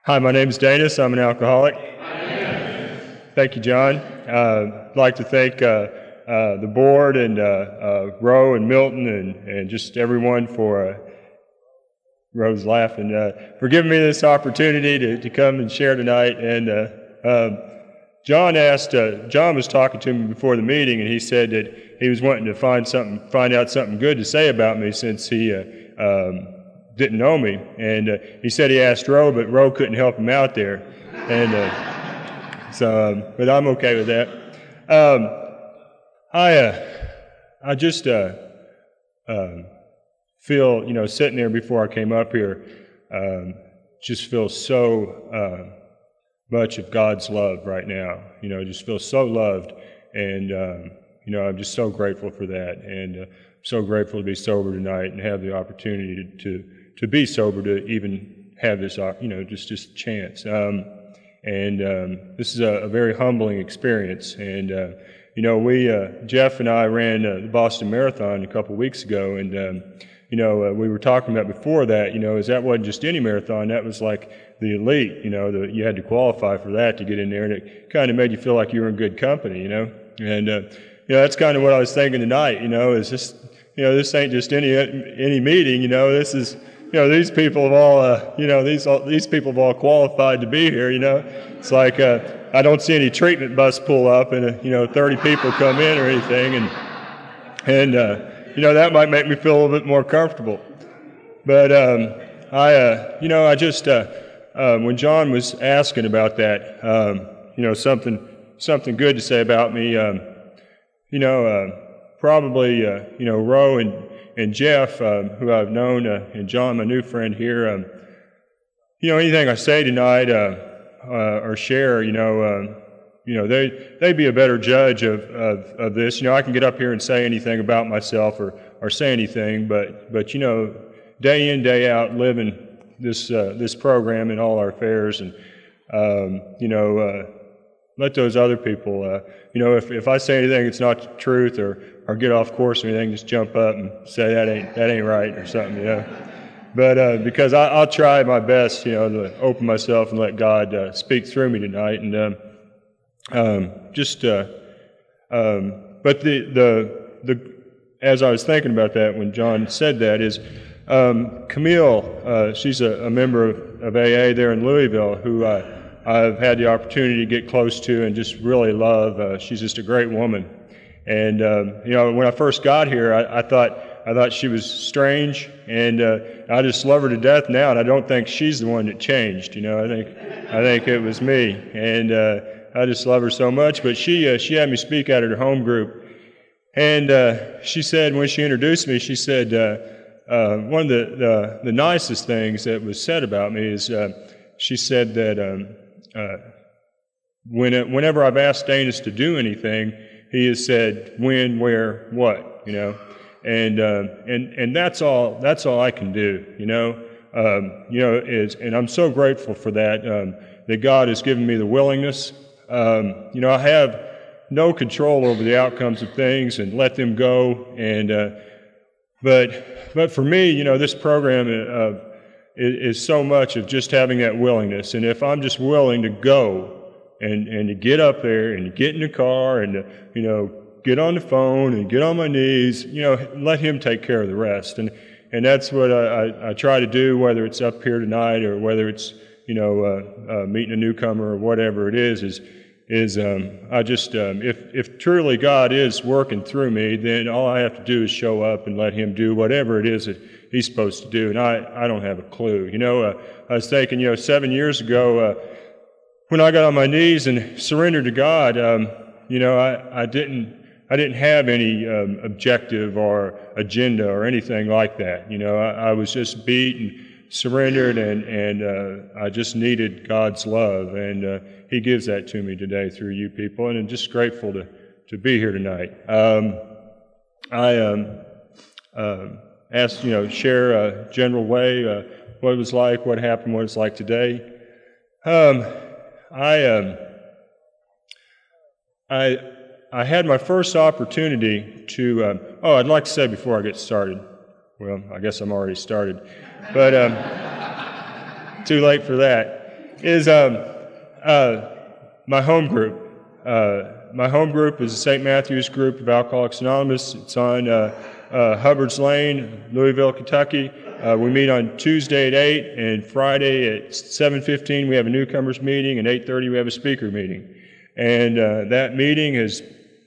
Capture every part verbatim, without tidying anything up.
Hi, my name is Danis. I'm an alcoholic. Thank you, John. Uh, I'd like to thank uh, uh, the board and uh, uh, Roe and Milton and, and just everyone for, uh, Roe's laughing, uh, for giving me this opportunity to, to come and share tonight. And uh, um, John asked, uh, John was talking to me before the meeting, and he said that he was wanting to find something, find out something good to say about me since he uh, um, didn't know me. And uh, he said he asked Roe, but Roe couldn't help him out there. And uh, so, um, but I'm okay with that. Um, I, uh, I just uh, um, feel, you know, sitting there before I came up here, um, just feel so uh, much of God's love right now. You know, just feel so loved, and um, you know, I'm just so grateful for that, and uh, so grateful to be sober tonight and have the opportunity to. to to be sober, to even have this, you know, just just chance. Um, and um, this is a, a very humbling experience. And uh, you know, we uh, Jeff and I ran uh, the Boston Marathon a couple weeks ago, and um, you know, uh, we were talking about before that. You know, is that wasn't just any marathon? That was like the elite. You know, the, you had to qualify for that to get in there, and it kind of made you feel like you were in good company. You know, and uh, you know, that's kind of what I was thinking tonight. You know, is this, you know, this ain't just any any meeting. You know, this is. You know, these people have all, uh, you know, these all, these people have all qualified to be here. You know, it's like uh, I don't see any treatment bus pull up and uh, you know thirty people come in or anything, and and uh, you know that might make me feel a little bit more comfortable. But um, I, uh, you know, I just uh, uh, when John was asking about that, um, you know, something something good to say about me, um, you know, uh, probably uh, you know, Roe and. And Jeff, um, who I've known, uh, and John, my new friend here, um, you know, anything I say tonight uh, uh, or share, you know, um, you know, they they'd be a better judge of, of of this. You know, I can get up here and say anything about myself or or say anything, but but you know, day in day out, living this uh, this program and all our affairs, and um, you know, uh, let those other people, uh, you know, if if I say anything that's not the truth or or get off course or anything, just jump up and say that ain't that ain't right or something, you know. But uh, because I, I'll try my best, you know, to open myself and let God uh, speak through me tonight, and um, um, just. Uh, um, but the the the as I was thinking about that when John said that is um, Camille. Uh, she's a, a member of, of A A there in Louisville who I, I've had the opportunity to get close to and just really love. Uh, she's just a great woman. And um, you know, when I first got here, I, I thought I thought she was strange, and uh, I just love her to death now. And I don't think she's the one that changed. You know, I think I think it was me, and uh, I just love her so much. But she uh, she had me speak out at her home group, and uh, she said when she introduced me, she said uh, uh, one of the, the the nicest things that was said about me is uh, she said that um, uh, when it, whenever I've asked Danis to do anything, he has said when, where, what, you know, and uh, and and that's all. That's all I can do, you know. Um, you know, is and I'm so grateful for that. Um, that God has given me the willingness. Um, you know, I have no control over the outcomes of things and let them go. And uh, but but for me, you know, this program uh, is, is so much of just having that willingness. And if I'm just willing to go. And, and to get up there and to get in the car and to, you know, get on the phone and get on my knees, you know, let him take care of the rest. And and that's what I, I, I try to do, whether it's up here tonight or whether it's, you know, uh, uh, meeting a newcomer or whatever it is, is, is um, I just, um, if, if truly God is working through me, then all I have to do is show up and let him do whatever it is that he's supposed to do. And I, I don't have a clue. You know, uh, I was thinking, you know, seven years ago, uh, when I got on my knees and surrendered to God, um, you know, I, I didn't I didn't have any um, objective or agenda or anything like that. You know, I, I was just beat and surrendered, and and uh, I just needed God's love, and uh, He gives that to me today through you people, and I'm just grateful to to be here tonight. Um, I um, uh, asked, you know, share a general way uh, what it was like, what happened, what it's like today. Um, I um, I I had my first opportunity to. Um, oh, I'd like to say before I get started. Well, I guess I'm already started, but um, too late for that. is um, uh, my home group. Uh, my home group is the Saint Matthew's group of Alcoholics Anonymous. It's on uh, uh, Hubbard's Lane, Louisville, Kentucky. Uh, we meet on Tuesday at eight, and Friday at seven fifteen we have a newcomers meeting, and eight thirty we have a speaker meeting. And uh, that meeting is,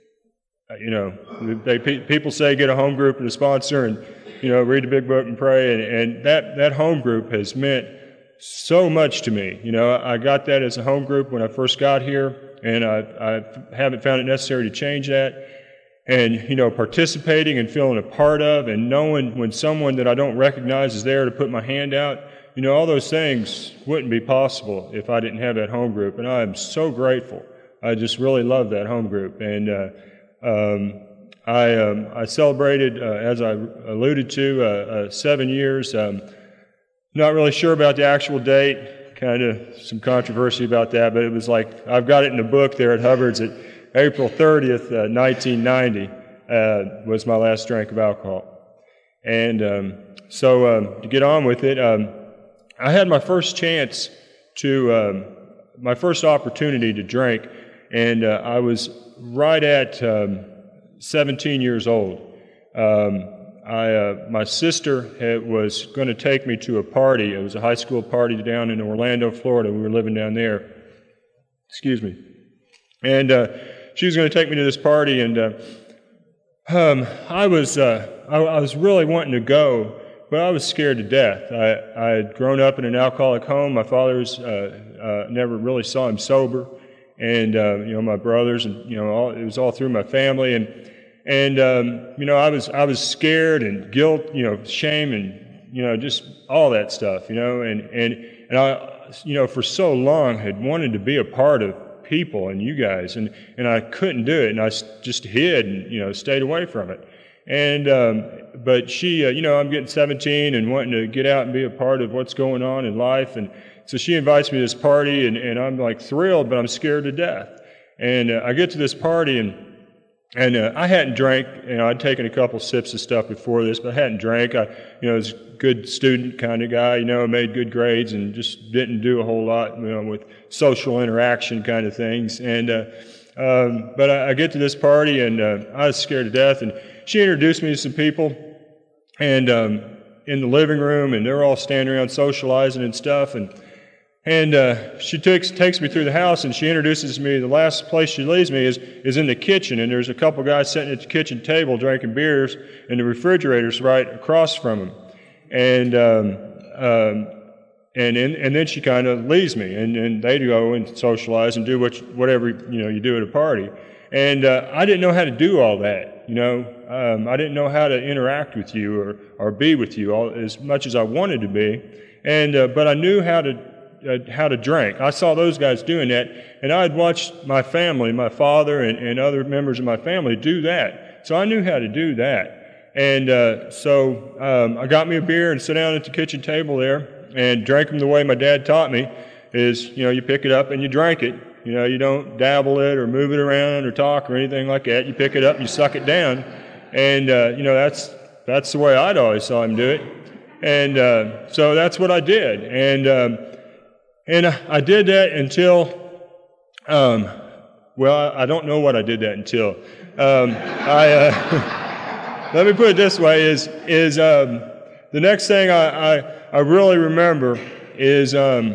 you know, they, people say get a home group and a sponsor and, you know, read the big book and pray, and, and that, that home group has meant so much to me. You know, I got that as a home group when I first got here, and I, I haven't found it necessary to change that. And, you know, participating and feeling a part of, and knowing when someone that I don't recognize is there to put my hand out, you know, all those things wouldn't be possible if I didn't have that home group. And I am so grateful. I just really love that home group. And uh, um, I, um, I celebrated, uh, as I alluded to, uh, uh, seven years. Um, not really sure about the actual date. Kind of some controversy about that, but it was like, I've got it in the book there at Hubbard's at April thirtieth, uh, nineteen ninety, uh, was my last drink of alcohol. And um, so um, to get on with it, um, I had my first chance to, um, my first opportunity to drink, and uh, I was right at um, seventeen years old. Um, I, uh, my sister had, was going to take me to a party. It was a high school party down in Orlando, Florida. We were living down there. Excuse me. And uh, she was going to take me to this party, and uh, um, I was uh, I, I was really wanting to go, but I was scared to death. I, I had grown up in an alcoholic home. My father's uh, uh, never really saw him sober, and uh, you know, my brothers, and you know, all, it was all through my family, and and um, you know, I was I was scared and guilt, you know, shame, and you know, just all that stuff, you know, and and and I, you know, for so long had wanted to be a part of people and you guys, and and I couldn't do it, and I just hid and, you know, stayed away from it. And um, but she, uh, you know, I'm getting seventeen and wanting to get out and be a part of what's going on in life, and so she invites me to this party, and, and I'm like thrilled, but I'm scared to death. And uh, I get to this party, and and uh, I hadn't drank, you know, I'd taken a couple sips of stuff before this, but I hadn't drank. I, you know, was a good student kind of guy, you know, made good grades and just didn't do a whole lot, you know, with social interaction kind of things. And uh, um, but I, I get to this party, and uh, I was scared to death, and she introduced me to some people, and um, in the living room, and they're all standing around socializing and stuff, and And uh, she takes takes me through the house, and she introduces me. The last place she leaves me is is in the kitchen, and there's a couple guys sitting at the kitchen table drinking beers, and the refrigerator's right across from them. And um, um, and and and then she kind of leaves me, and, and they go and socialize and do what you, whatever you know you do at a party. And uh, I didn't know how to do all that, you know. Um, I didn't know how to interact with you or or be with you all as much as I wanted to be, and uh, but I knew how to. Uh, how to drink. I saw those guys doing that, and I had watched my family, my father and, and other members of my family do that. So I knew how to do that. And uh, so um, I got me a beer and sat down at the kitchen table there and drank them the way my dad taught me, is, you know, you pick it up and you drink it. You know, you don't dabble it or move it around or talk or anything like that. You pick it up and you suck it down. And, uh, you know, that's that's the way I'd always saw him do it. And uh, so that's what I did. And um, And I did that until, um, well, I don't know what I did that until. Um, I uh, let me put it this way: is is um, the next thing I, I I really remember is um,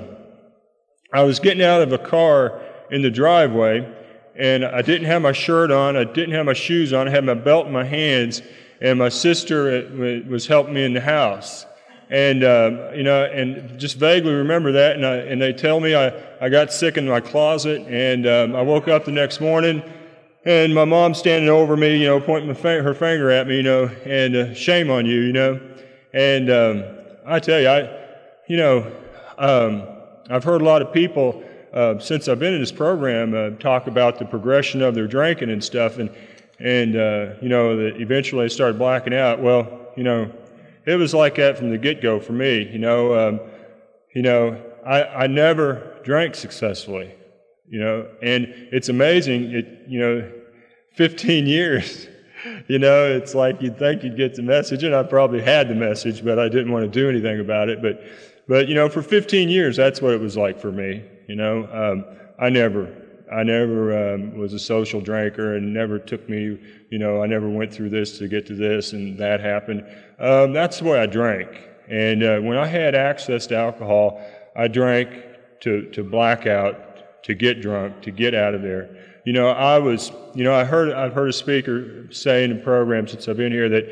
I was getting out of a car in the driveway, and I didn't have my shirt on, I didn't have my shoes on, I had my belt in my hands, and my sister was helping me in the house. And, uh, you know, and just vaguely remember that, and, I, and they tell me I, I got sick in my closet, and um, I woke up the next morning, and my mom's standing over me, you know, pointing my fa- her finger at me, you know, and uh, shame on you, you know. And um, I tell you, I, you know, um, I've heard a lot of people, uh, since I've been in this program, uh, talk about the progression of their drinking and stuff, and, and uh, you know, that eventually they started blacking out. Well, you know, it was like that from the get-go for me, you know. Um, you know, I, I never drank successfully, you know, and it's amazing. It, you know, fifteen years, you know, it's like you'd think you'd get the message, and I probably had the message, but I didn't want to do anything about it. But, But, you know, for fifteen years, that's what it was like for me. You know, um, I never, I never um, was a social drinker, and never took me, you know, I never went through this to get to this, and that happened. Um, that's the way I drank. And uh, when I had access to alcohol, I drank to, to black out, to get drunk, to get out of there. You know, I was, you know, I heard, I've heard a speaker say in the program since I've been here that,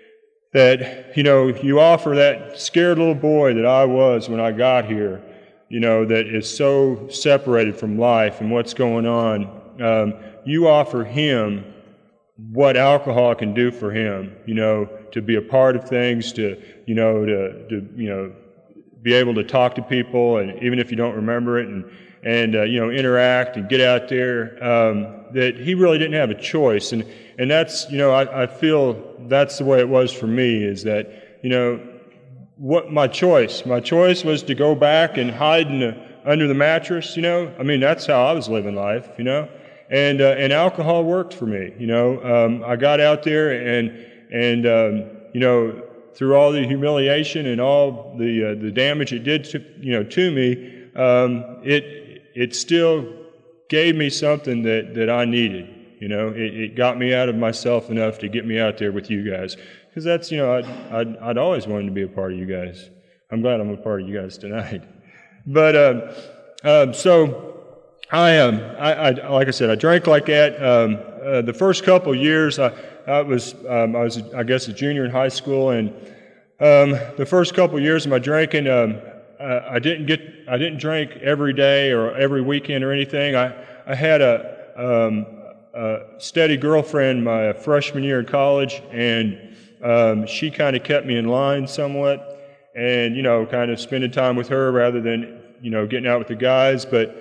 that, you know, you offer that scared little boy that I was when I got here, you know, that is so separated from life and what's going on. Um, you offer him what alcohol can do for him, you know, to be a part of things, to, you know, to, to you know, be able to talk to people, and even if you don't remember it, and, and uh, you know, interact and get out there, um, that he really didn't have a choice. And, and that's, you know, I, I feel that's the way it was for me, is that, you know, what my choice, my choice was to go back and hide in the, under the mattress, you know. I mean, that's how I was living life, you know. And, uh, and alcohol worked for me, you know. Um, I got out there and, and, um, you know, through all the humiliation and all the, uh, the damage it did to, you know, to me, um, it, it still gave me something that, that I needed. You know, it, it got me out of myself enough to get me out there with you guys. Because that's, you know, I'd, I'd, I'd always wanted to be a part of you guys. I'm glad I'm a part of you guys tonight. But, um, um, so, I, um, I, I, like I said, I drank like that. Um, uh, the first couple of years, I, I was, um, I was, I guess, a junior in high school, and um, the first couple of years of my drinking, um, uh, I didn't get, I didn't drink every day or every weekend or anything. I, I had a, um, a steady girlfriend my freshman year in college, and um, she kind of kept me in line somewhat, and you know, kind of spending time with her rather than, you know, getting out with the guys. But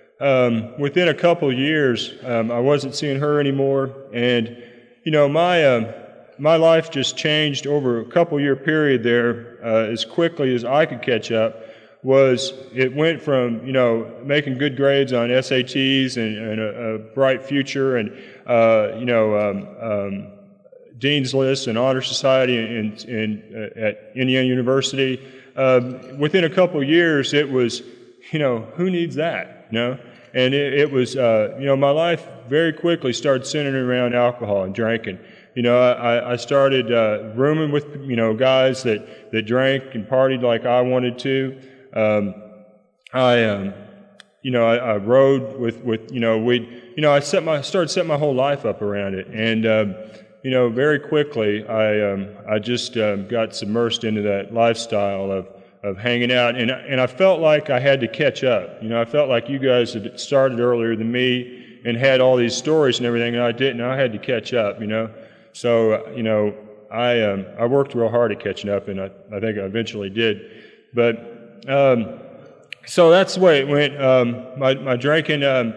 um, within a couple of years, um, I wasn't seeing her anymore, and you know, my um, my life just changed over a couple year period there uh, as quickly as I could catch up. Was it went from, you know, making good grades on S A Ts and, and a, a bright future, and uh, you know, um, um, Dean's List and Honor Society in, in, uh, at Indiana University. Um, within a couple of years, it was, you know, who needs that, you know? And it, it was, uh, you know, my life very quickly started centering around alcohol and drinking. You know, I, I started uh, rooming with, you know, guys that, that drank and partied like I wanted to. Um, I, um, you know, I, I rode with, with, you know, we, you know, I set my, started setting my whole life up around it. And, um, you know, very quickly, I, um, I just, um, got submersed into that lifestyle of, of hanging out. And, and I felt like I had to catch up. You know, I felt like you guys had started earlier than me and had all these stories and everything, and I didn't. I had to catch up, you know. So, uh, you know, I, um, I worked real hard at catching up, and I, I think I eventually did. But, Um, so that's the way it went. Um, my, my drinking, um,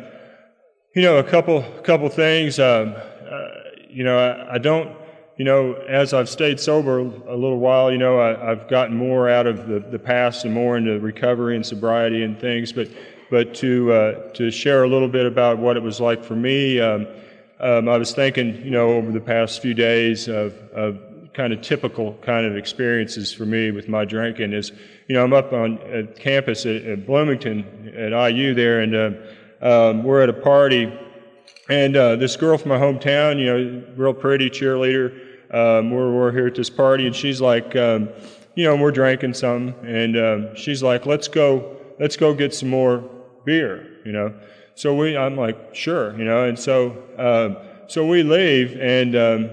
you know, a couple, couple things. Um, uh, you know, I, I don't, you know, as I've stayed sober a little while, you know, I, I've gotten more out of the, the past and more into recovery and sobriety and things. But, but to uh, to share a little bit about what it was like for me, um, um, I was thinking, you know, over the past few days of, of kind of typical kind of experiences for me with my drinking is, you know, I'm up on at campus at, at Bloomington at I U there, and uh, um, we're at a party, and uh, this girl from my hometown, you know, real pretty cheerleader, um, we're, we're here at this party, and she's like, um, you know, we're drinking some, and um, she's like, let's go, let's go get some more beer, you know. So we, I'm like, sure, you know, and so, uh, so we leave, and um,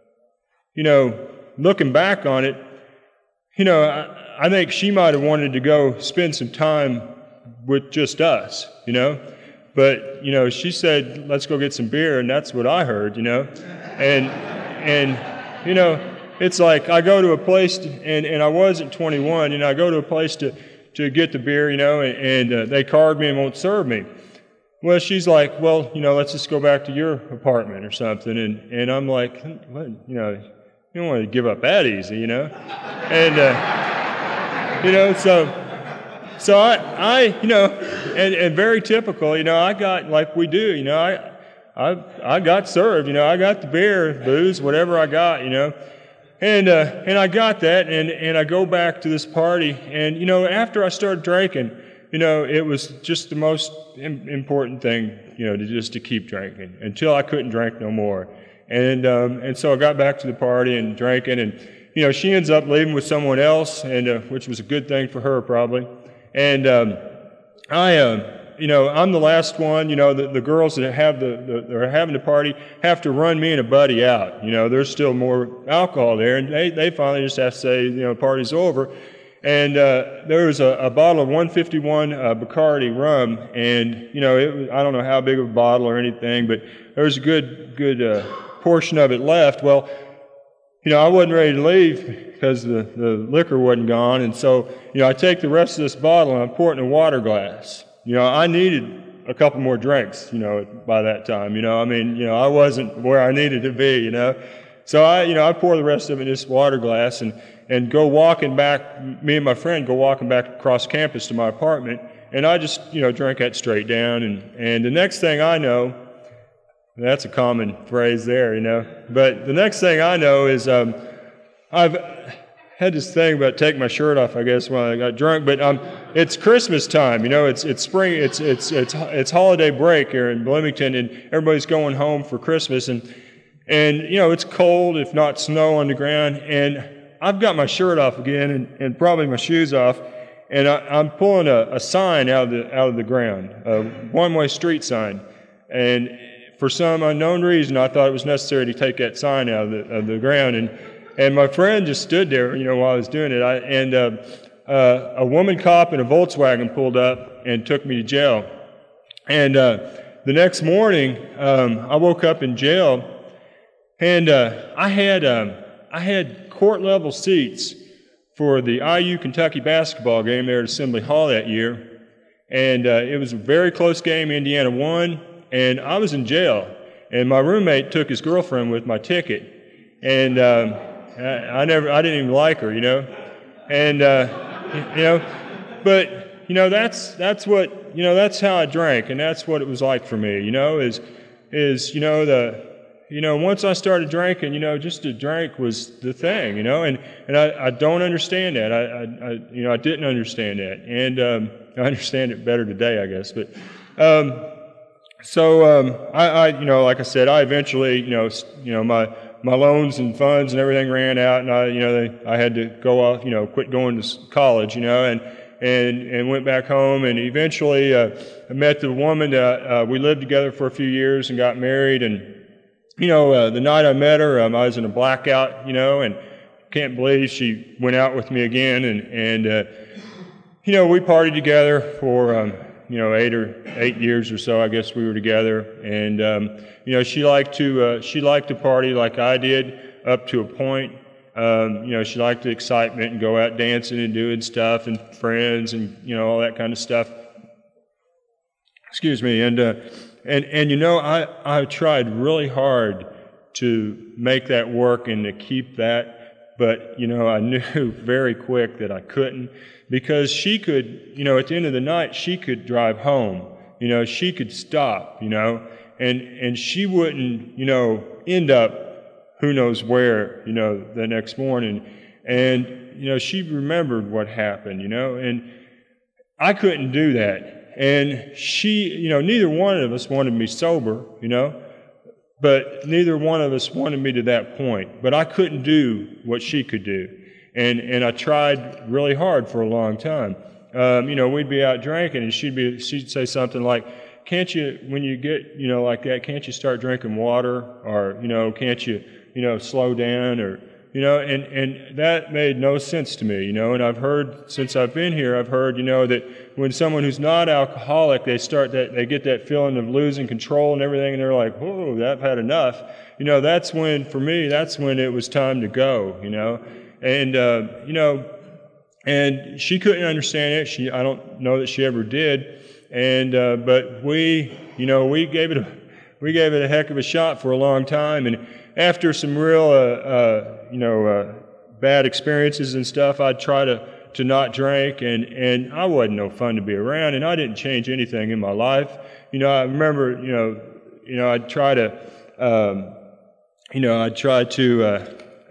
you know, looking back on it, you know, I, I think she might have wanted to go spend some time with just us, you know. But, you know, she said, let's go get some beer, and that's what I heard, you know. And, and you know, it's like I go to a place, to, and, and I wasn't twenty-one, and I go to a place to, to get the beer, you know, and, and uh, they card me and won't serve me. Well, she's like, well, you know, let's just go back to your apartment or something. And, and I'm like, what, you know, you don't want to give up that easy, you know. And, uh, you know, so, so I, I you know, and, and very typical, you know, I got, like we do, you know, I, I, I got served, you know, I got the beer, booze, whatever I got, you know. And uh, and I got that, and, and I go back to this party, and, you know, after I started drinking, you know, it was just the most im- important thing, you know, to just to keep drinking until I couldn't drink no more. And um, and so I got back to the party and drinking, and, you know, she ends up leaving with someone else, and uh, which was a good thing for her probably. And um, I, uh, you know, I'm the last one. You know, the, the girls that have the, the they're having the party have to run me and a buddy out. You know, there's still more alcohol there, and they they finally just have to say, you know, party's over. And uh, there was a, a bottle of one fifty-one uh, Bacardi rum, and, you know, it was, I don't know how big of a bottle or anything, but there was a good good uh, portion of it left. Well, you know, I wasn't ready to leave because the, the liquor wasn't gone, and so, you know, I take the rest of this bottle and I pour it in a water glass. You know, I needed a couple more drinks, you know, by that time. You know, I mean, you know, I wasn't where I needed to be, you know. So I, you know, I pour the rest of it in this water glass and, and go walking back, me and my friend go walking back across campus to my apartment, and I just, you know, drank that straight down, and, and the next thing I know, that's a common phrase there, you know, but the next thing I know is um, I've had this thing about taking my shirt off, I guess, when I got drunk, but um, it's Christmas time, you know, it's it's spring, it's it's it's it's holiday break here in Bloomington, and everybody's going home for Christmas, and and you know, it's cold, if not snow on the ground, and I've got my shirt off again, and, and probably my shoes off, and I, I'm pulling a, a sign out of the out of the ground, a one-way street sign, and for some unknown reason, I thought it was necessary to take that sign out of the of the ground, and and my friend just stood there, you know, while I was doing it, I, and uh, uh, a woman cop in a Volkswagen pulled up and took me to jail, and uh, the next morning, um, I woke up in jail. And uh, I had um, I had court level seats for the I U Kentucky basketball game there at Assembly Hall that year, and uh, it was a very close game. Indiana won, and I was in jail. And my roommate took his girlfriend with my ticket, and um, I, I never I didn't even like her, you know, and uh, you know, but you know that's that's what you know that's how I drank, and that's what it was like for me, you know, is is you know the. You know, once I started drinking, you know, just to drink was the thing, you know, and, and I, I don't understand that. I, I, I, you know, I didn't understand that. And um, I understand it better today, I guess. But um, so um, I, I, you know, like I said, I eventually, you know, you know, my my loans and funds and everything ran out, and I, you know, they, I had to go off, you know, quit going to college, you know, and and and went back home, and eventually uh, I met the woman that uh, we lived together for a few years and got married, and you know, uh, the night I met her, um, I was in a blackout, you know, and can't believe she went out with me again. And, and uh, you know, we partied together for, um, you know, eight or eight years or so, I guess we were together. And, um, you know, she liked to, uh, she liked to party like I did up to a point. Um, you know, she liked the excitement and go out dancing and doing stuff and friends and, you know, all that kind of stuff. Excuse me. And, uh, And, and you know, I, I tried really hard to make that work and to keep that, but, you know, I knew very quick that I couldn't, because she could, you know, at the end of the night, she could drive home, you know, she could stop, you know, and, and she wouldn't, you know, end up who knows where, you know, the next morning. And, you know, she remembered what happened, you know, and I couldn't do that. And she, you know, neither one of us wanted me sober, you know, but neither one of us wanted me to that point. But I couldn't do what she could do. And and I tried really hard for a long time. Um, you know, we'd be out drinking, and she'd be she'd say something like, "Can't you, when you get, you know, like that, can't you start drinking water? Or, you know, can't you, you know, slow down?" Or, you know, and, and that made no sense to me, you know, and I've heard, since I've been here, I've heard, you know, that when someone who's not alcoholic, they start that, they get that feeling of losing control and everything, and they're like, "Whoa, I've had enough." You know, that's when, for me, that's when it was time to go, you know, and, uh, you know, and she couldn't understand it. She, I don't know that she ever did, and, uh, but we, you know, we gave it a, we gave it a heck of a shot for a long time, and after some real, uh, uh, you know, uh, bad experiences and stuff, I'd try to, to not drink, and, and I wasn't no fun to be around, and I didn't change anything in my life. You know, I remember, you know, you know, I'd try to, um, you know, I'd try to, uh,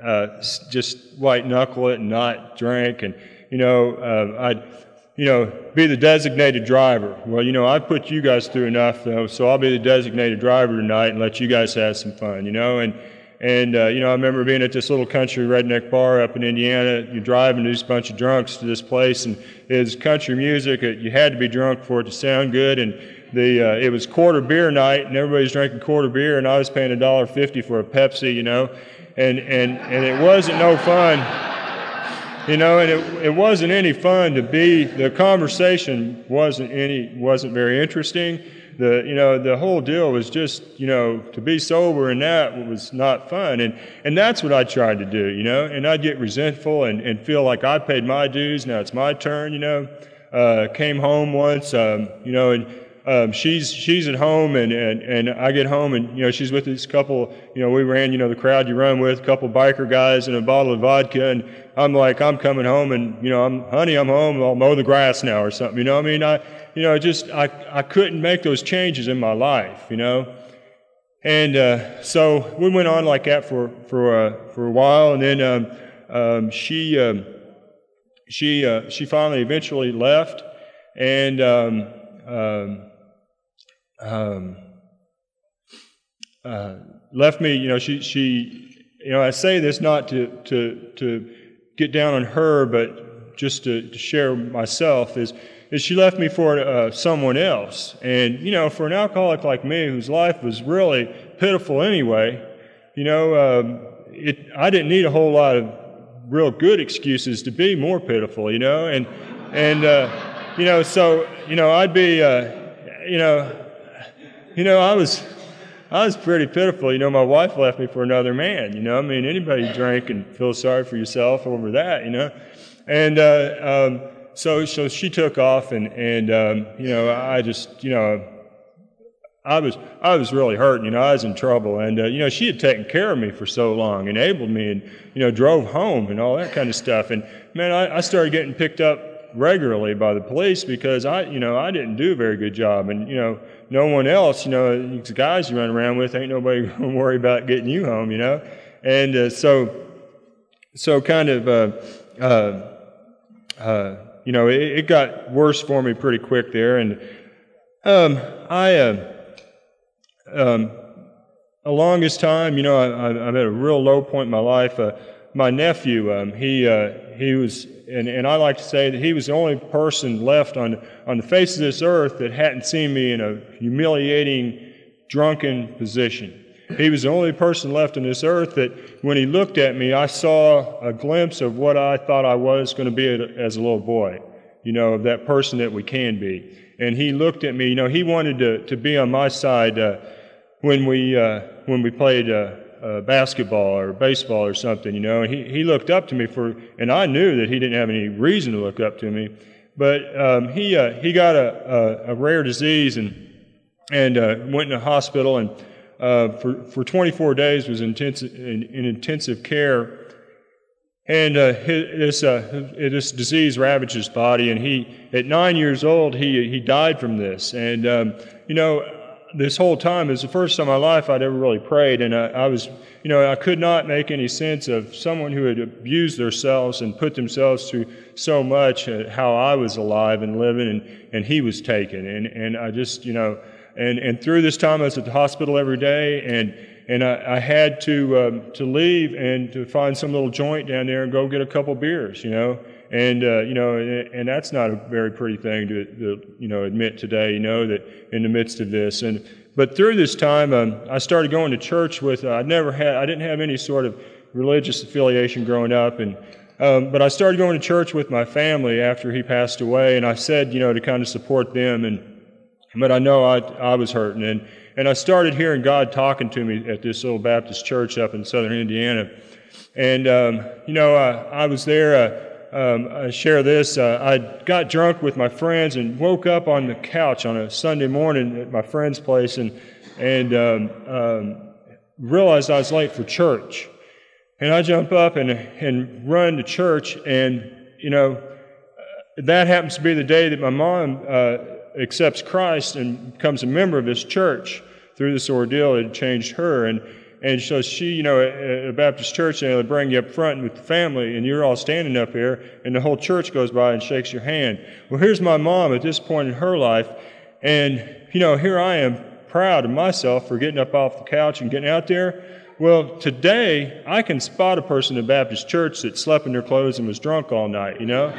uh, s- just white knuckle it and not drink, and you know, uh, I'd you know be the designated driver. Well, you know, I put you guys through enough, though, so I'll be the designated driver tonight and let you guys have some fun, you know, and. And, uh, you know, I remember being at this little country redneck bar up in Indiana. You're driving this bunch of drunks to this place, and it was country music. It, you had to be drunk for it to sound good. And the uh, it was quarter beer night, and everybody's drinking quarter beer, and I was paying a dollar fifty for a Pepsi, you know. And, and, and it wasn't no fun, you know, and it, it wasn't any fun to be, the conversation wasn't any, wasn't very interesting. The, you know, the whole deal was just, you know, to be sober and that was not fun. And, and that's what I tried to do, you know, and I'd get resentful and, and feel like I paid my dues. Now it's my turn, you know. Uh, came home once, um, you know, and um, she's, she's at home and, and, and I get home and, you know, she's with this couple, you know, we ran, you know, the crowd you run with, a couple biker guys and a bottle of vodka. And I'm like, I'm coming home and, you know, I'm, honey, I'm home. I'll mow the grass now or something, you know what I mean? I, You know, just I, I couldn't make those changes in my life, you know, and uh, so we went on like that for for uh, for a while, and then um, um, she um, she uh, she finally eventually left, and um, um, um, uh, left me. You know, she she you know I say this not to to to get down on her, but just to, to share myself is. is she left me for uh, someone else. And, you know, for an alcoholic like me, whose life was really pitiful anyway, you know, um, it, I didn't need a whole lot of real good excuses to be more pitiful, you know, and, and uh, you know, so, you know, I'd be, uh, you know, you know, I was, I was pretty pitiful. You know, my wife left me for another man, you know, I mean, anybody drink and feel sorry for yourself over that, you know, and, uh, um, So, so she took off, and and um, you know, I just, you know, I was I was really hurting. You know, I was in trouble, and uh, you know, she had taken care of me for so long, enabled me, and you know, drove home and all that kind of stuff. And man, I, I started getting picked up regularly by the police because I, you know, I didn't do a very good job, and you know, no one else, you know, the guys you run around with, ain't nobody going to worry about getting you home, you know, and uh, so, so kind of. Uh, uh, uh, You know, it, it got worse for me pretty quick there, and um, I, uh, um, along this time, you know, I, I, I'm at a real low point in my life. Uh, my nephew, um, he uh, he was, and, and I like to say that he was the only person left on on the face of this earth that hadn't seen me in a humiliating, drunken position. He was the only person left on this earth that when he looked at me, I saw a glimpse of what I thought I was going to be as a little boy, you know, of that person that we can be. And he looked at me, you know, he wanted to, to be on my side uh, when we uh, when we played uh, uh, basketball or baseball or something, you know. And he, he looked up to me for, and I knew that he didn't have any reason to look up to me. But um, he uh, he got a, a, a rare disease and, and uh, went in a hospital and Uh, for, for twenty-four days was intensive, in, in intensive care, and uh, his, this uh, this disease ravaged his body. And he, at nine years old, he he died from this. And um, you know, this whole time it was the first time in my life I'd ever really prayed, and I, I was, you know, I could not make any sense of someone who had abused themselves and put themselves through so much. Uh, how I was alive and living, and and he was taken, and and I just, you know. And and through this time, I was at the hospital every day, and and I, I had to um, to leave and to find some little joint down there and go get a couple beers, you know. And uh, you know, and, and that's not a very pretty thing to, to you know admit today, you know, that in the midst of this. And but through this time, um, I started going to church with. Uh, I never had. I didn't have any sort of religious affiliation growing up, and um, but I started going to church with my family after he passed away, and I said, you know, to kind of support them. And But I know I, I was hurting, and, and I started hearing God talking to me at this little Baptist church up in southern Indiana. And, um, you know, I, I was there, uh, um, I share this, uh, I got drunk with my friends and woke up on the couch on a Sunday morning at my friend's place and, and um, um, realized I was late for church. And I jump up and, and run to church, and, you know, that happens to be the day that my mom uh, accepts Christ and becomes a member of this church. Through this ordeal, it changed her. And And so she, you know, at a Baptist church, you know, they bring you up front with the family, and you're all standing up here, and the whole church goes by and shakes your hand. Well, here's my mom at this point in her life, and, you know, here I am proud of myself for getting up off the couch and getting out there. Well, today, I can spot a person in a Baptist church that slept in their clothes and was drunk all night, you know?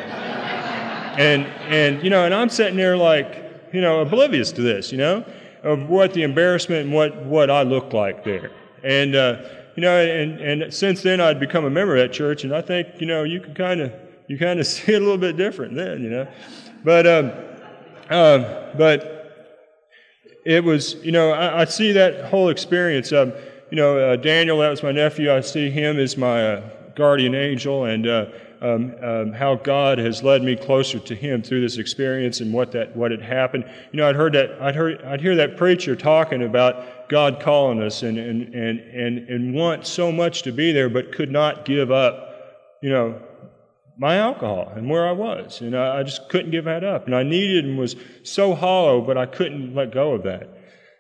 and, and, you know, and I'm sitting there like, you know, oblivious to this, you know, of what the embarrassment and what, what I looked like there. And, uh, you know, and, and since then I'd become a member of that church, and I think, you know, you can kind of, you kind of see it a little bit different then, you know. But, um, um, but it was, you know, I, I see that whole experience. Um, you know, uh, Daniel, that was my nephew. I see him as my uh, guardian angel, and uh, um, um, how God has led me closer to Him through this experience and what that what had happened. You know, I'd heard that, I'd heard, I'd hear that preacher talking about God calling us and and and and and want so much to be there, but could not give up, you know, my alcohol and where I was, and I, I just couldn't give that up, and I needed and was so hollow, but I couldn't let go of that.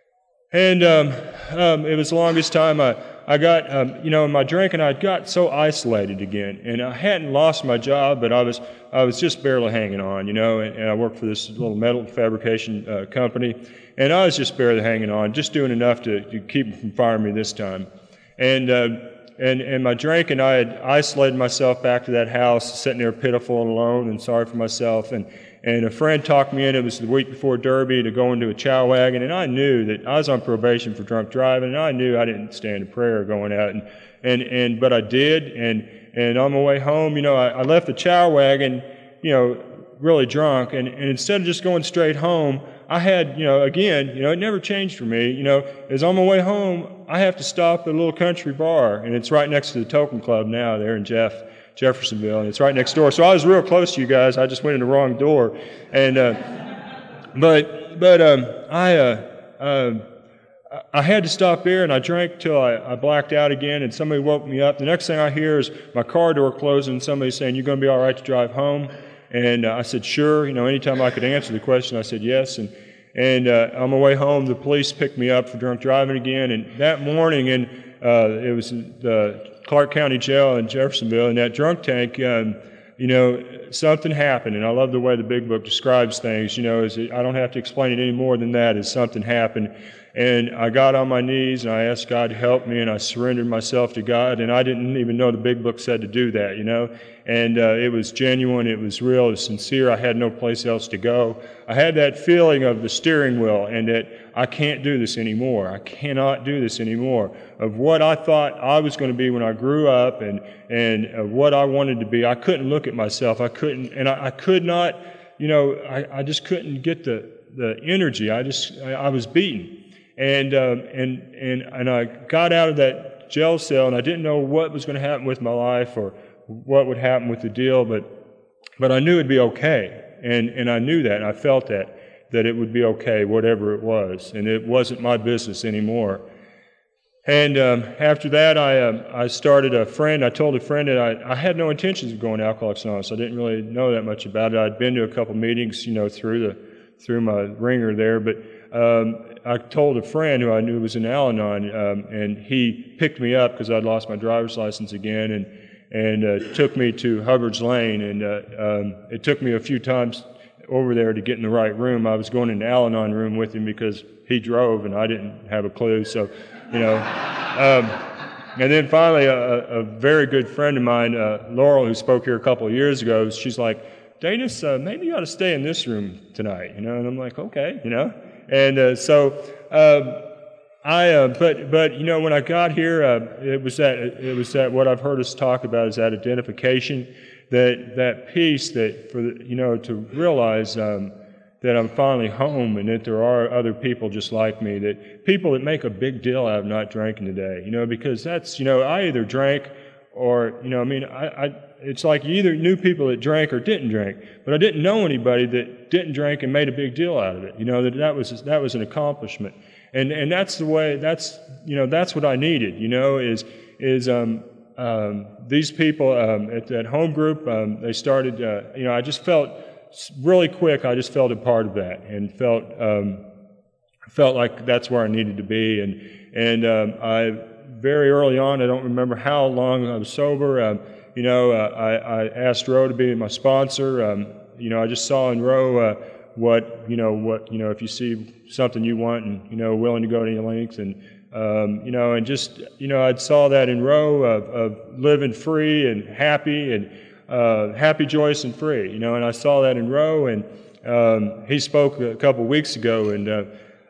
And um, um, it was the longest time I. I got, um, you know, in my drinking, I got so isolated again, and I hadn't lost my job, but I was, I was just barely hanging on, you know, and, and I worked for this little metal fabrication uh, company, and I was just barely hanging on, just doing enough to, to keep them from firing me this time. And, uh, and, and my drinking, I had isolated myself back to that house, sitting there pitiful and alone and sorry for myself, and And a friend talked me in, it was the week before Derby, to go into a chow wagon, and I knew that I was on probation for drunk driving, and I knew I didn't stand a prayer going out, and, and, and but I did, and, and on my way home, you know, I, I left the chow wagon, you know, really drunk, and, and instead of just going straight home, I had, you know, again, you know, it never changed for me, you know, as on my way home, I have to stop at a little country bar, and it's right next to the Token Club now, there in Jeff. Jeffersonville, and it's right next door. So I was real close to you guys. I just went in the wrong door, and uh, but but um, I uh, uh, I had to stop there, and I drank till I, I blacked out again, and somebody woke me up. The next thing I hear is my car door closing, and somebody saying, "You're going to be all right to drive home?" And uh, I said, "Sure." You know, anytime I could answer the question, I said yes. And and uh, on my way home, the police picked me up for drunk driving again. And that morning, and uh, it was the Clark County Jail in Jeffersonville, in that drunk tank, um, you know, something happened, and I love the way the Big Book describes things, you know, is it, I don't have to explain it any more than that, is something happened, and I got on my knees, and I asked God to help me, and I surrendered myself to God, and I didn't even know the Big Book said to do that, you know, and uh, it was genuine, it was real, it was sincere, I had no place else to go. I had that feeling of the steering wheel, and that I can't do this anymore, I cannot do this anymore, of what I thought I was going to be when I grew up, and and of what I wanted to be. I couldn't look at myself, I couldn't, and I, I could not, you know, I, I just couldn't get the, the energy, I just, I, I was beaten. And, um, and, and, and I got out of that jail cell, and I didn't know what was going to happen with my life or what would happen with the deal, but, but I knew it'd be okay. And, and I knew that, and I felt that, that it would be okay, whatever it was. And it wasn't my business anymore. And um, after that, I, uh, I started a friend, I told a friend that I, I had no intentions of going to Alcoholics Anonymous. I didn't really know that much about it. I'd been to a couple meetings, you know, through the, through my ringer there, but um, I told a friend who I knew was in Al-Anon, um, and he picked me up because I'd lost my driver's license again, and and uh, took me to Hubbard's Lane, and uh, um, it took me a few times over there to get in the right room. I was going in the Al-Anon room with him because he drove and I didn't have a clue, so, you know. Um, and then finally, a, a very good friend of mine, uh, Laurel, who spoke here a couple of years ago, she's like, "Danis, uh, maybe you ought to stay in this room tonight," you know, and I'm like, okay, you know. And uh, so, uh, I, uh, but, but, you know, when I got here, uh, it was that, it was that what I've heard us talk about is that identification, that, that peace that, for the, you know, to realize, um, that I'm finally home and that there are other people just like me, that people that make a big deal out of not drinking today, you know, because that's, you know, I either drank or, you know, I mean, I, I it's like you either knew people that drank or didn't drink, but I didn't know anybody that didn't drink and made a big deal out of it. You know, that that was that was an accomplishment, and and that's the way. That's you know that's what I needed. You know, is is um, um, these people um, at that home group. Um, they started. Uh, you know, I just felt really quick. I just felt a part of that, and felt um, felt like that's where I needed to be, and and um, I very early on, I don't remember how long I was sober. Um, you know, uh, I, I asked Roe to be my sponsor. Um, you know, I just saw in Roe uh, what, you know, what, you know, if you see something you want and, you know, willing to go to any length, and, um, you know, and just, you know, I saw that in Roe of, of living free and happy and uh, happy, joyous, and free, you know, and I saw that in Roe, and um, he spoke a couple weeks ago, and uh,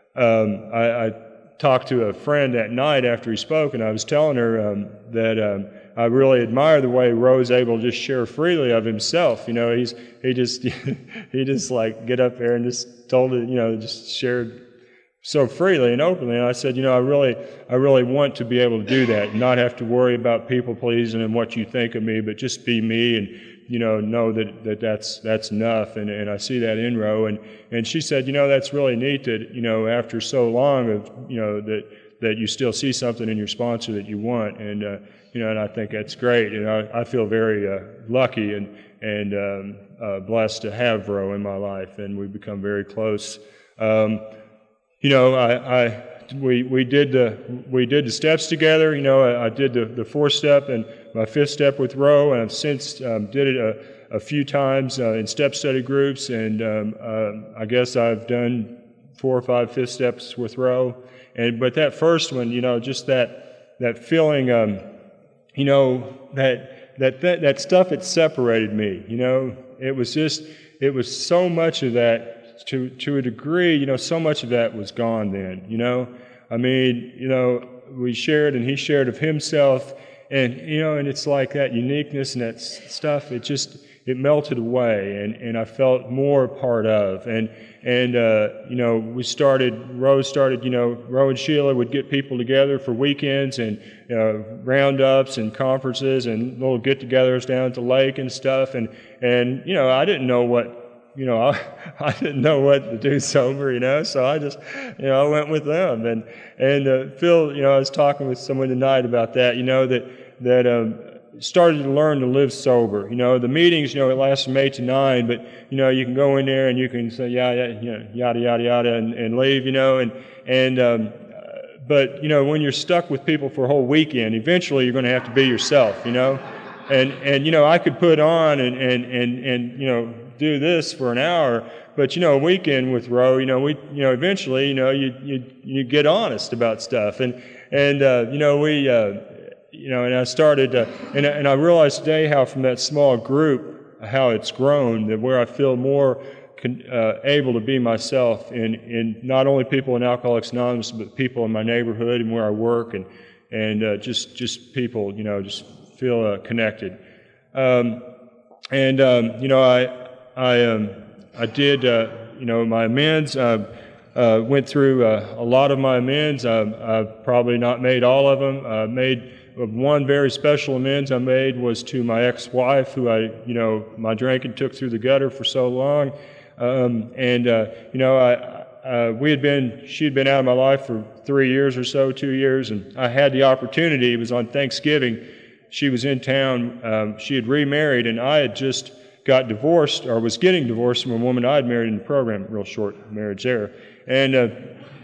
um, I, I talked to a friend that night after he spoke, and I was telling her um, that um, I really admire the way Roe's able to just share freely of himself. You know, he's he just he just like get up there and just told it, you know, just shared so freely and openly. And I said, you know, I really I really want to be able to do that, and not have to worry about people pleasing and what you think of me, but just be me, and you know, know that, that that's that's enough. And, and I see that in Roe. And, and she said, you know, that's really neat that, you know, after so long of, you know, that that you still see something in your sponsor that you want. And, uh, you know, and I think that's great. And I, I feel very uh, lucky and, and um, uh, blessed to have Roe in my life. And we've become very close. Um, you know, I, I we we did the we did the steps together. You know, I, I did the, the fourth step and my fifth step with Roe, and I've since um, did it a, a few times uh, in step study groups. And um, uh, I guess I've done four or five fifth steps with Roe. And but that first one, you know, just that that feeling, um, you know, that that that that stuff that separated me. You know, it was just it was so much of that. To to a degree, you know, so much of that was gone then, you know. I mean, you know, we shared and he shared of himself, and, you know, and it's like that uniqueness and that stuff, it just, it melted away, and, and I felt more a part of. And, and uh, you know, we started, Roe started, you know, Roe and Sheila would get people together for weekends and, you know, roundups and conferences and little get-togethers down at the lake and stuff. And, and you know, I didn't know what, You know, I, I didn't know what to do sober, you know, so I just, you know, I went with them. And, and uh, Phil, you know, I was talking with someone tonight about that, you know, that, that um, started to learn to live sober. You know, the meetings, you know, it lasts from eight to nine, but, you know, you can go in there and you can say, yeah, yeah, you know, yada, yada, yada, and, and leave, you know, and, and, um, but, you know, when you're stuck with people for a whole weekend, eventually you're going to have to be yourself, you know, and, and, you know, I could put on and, and, and, and, you know, do this for an hour, but you know, a weekend with Roe, you know, we, you know, eventually, you know, you you you get honest about stuff, and and uh, you know, we, uh, you know, and I started, uh, and and I realized today how from that small group, how it's grown, that where I feel more con, uh, able to be myself in in not only people in Alcoholics Anonymous, but people in my neighborhood and where I work, and and uh, just just people, you know, just feel uh, connected, um, and um, you know, I. I um, I did, uh, you know, my amends, uh, uh, went through uh, a lot of my amends. Uh, I've probably not made all of them. I made one very special amends I made was to my ex-wife, who I, you know, my drinking took through the gutter for so long. Um, and, uh, you know, I, uh, we had been, she had been out of my life for three years or so, two years, and I had the opportunity. It was on Thanksgiving. She was in town. Um, she had remarried, and I had just got divorced, or was getting divorced from a woman I'd married in the program, real short marriage there. And, uh,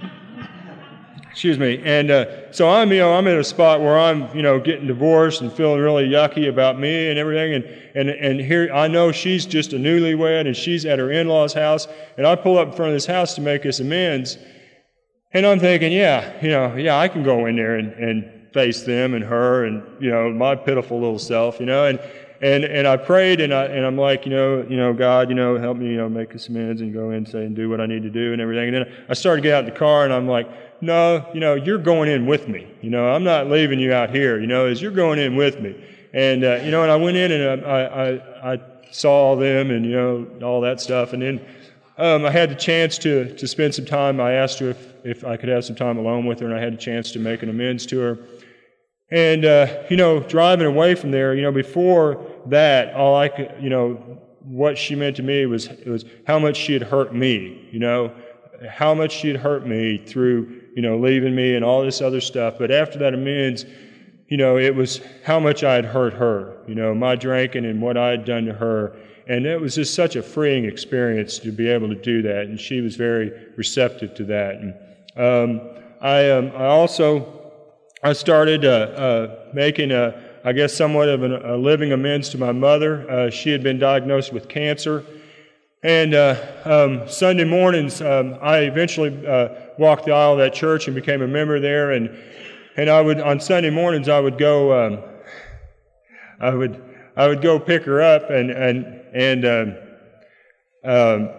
excuse me, and uh, so I'm, you know, I'm in a spot where I'm, you know, getting divorced and feeling really yucky about me and everything, and, and, and here, I know she's just a newlywed, and she's at her in-laws' house, and I pull up in front of this house to make us amends, and I'm thinking, yeah, you know, yeah, I can go in there and, and face them and her and, you know, my pitiful little self, you know, and, And and I prayed, and I and I'm like, you know, you know, God, you know, help me, you know, make this amends and go in and say and do what I need to do and everything. And then I started to get out in the car, and I'm like, no, you know, you're going in with me. You know, I'm not leaving you out here. You know, as you're going in with me. And uh, you know, and I went in and I I I saw them and you know all that stuff, and then um, I had the chance to to spend some time. I asked her if if I could have some time alone with her, and I had a chance to make an amends to her. And, uh, you know, driving away from there, you know, before that, all I could, you know, what she meant to me was, it was how much she had hurt me, you know, how much she had hurt me through, you know, leaving me and all this other stuff. But after that amends, you know, it was how much I had hurt her, you know, my drinking and what I had done to her. And it was just such a freeing experience to be able to do that. And she was very receptive to that. And um, I, um, I also... I started uh, uh, making, a, I guess, somewhat of an, a living amends to my mother. Uh, she had been diagnosed with cancer. And uh, um, Sunday mornings, um, I eventually uh, walked the aisle of that church and became a member there. And and I would on Sunday mornings I would go, um, I would I would go pick her up, and and and um, um,